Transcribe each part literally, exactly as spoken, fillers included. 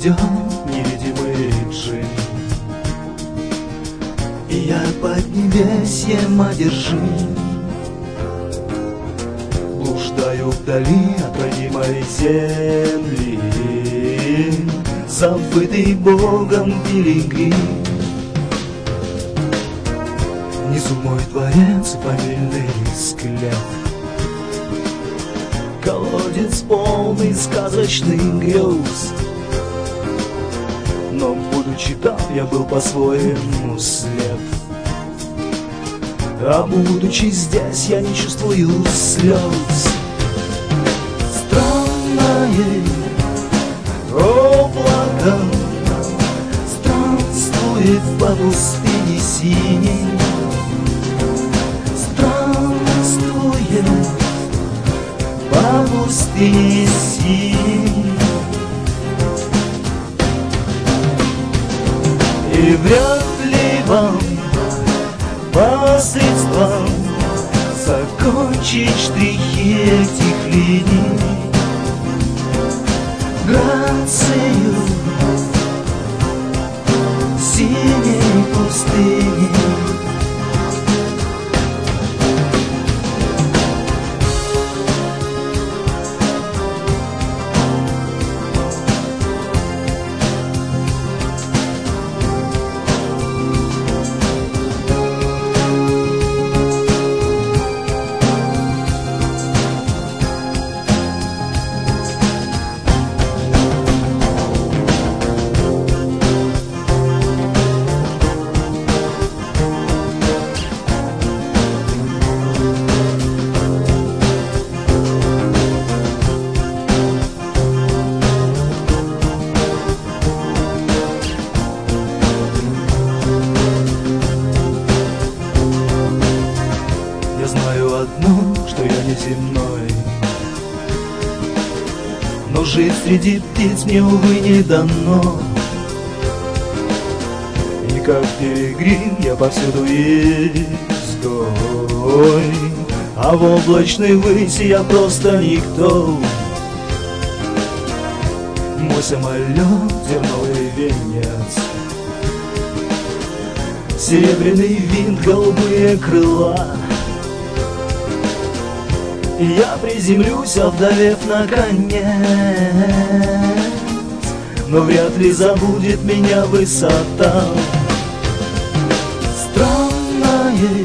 идет невидимый джин, и я под небесьем одержим. Блуждаю вдали от родимой земли, забытый Богом пилигрим. Внизу мой дворец и фамильный склеп, колодец полный сказочных грез. Но будучи там, я был по-своему слеп, а будучи здесь, я не чувствую слез. Странное облако странствует по пустыне синей, странствует по пустыне синей. И вряд ли вам посредством закончить штрихи этих линий, грацию синей пустыни. Знаю одно, что я не земной, но жить среди птиц мне, увы, не дано. И как пилигрим я повсюду изгой, а в облачной выси я просто никто. Мой самолет — терновый венец, серебряный винт, голубые крыла. И я приземлюсь, овдовев наконец, но вряд ли забудет меня высота. Странное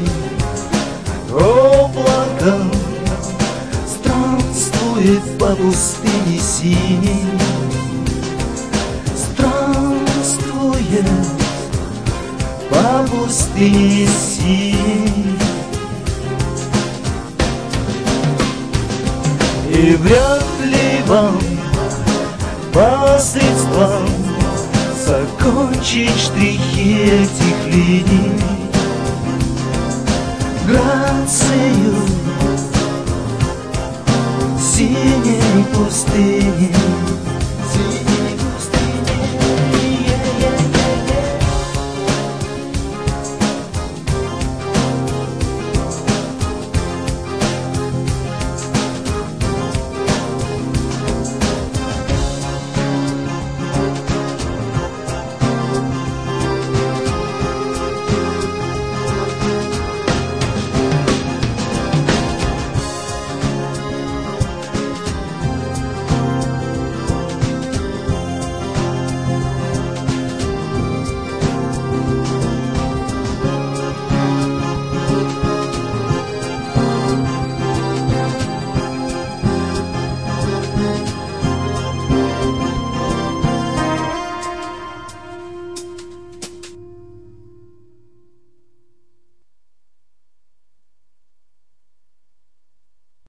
облако странствует по пустыне синей, странствует по пустыне синей. И вряд ли вам посредством закончить штрихи этих линий, грацию синей пустыни.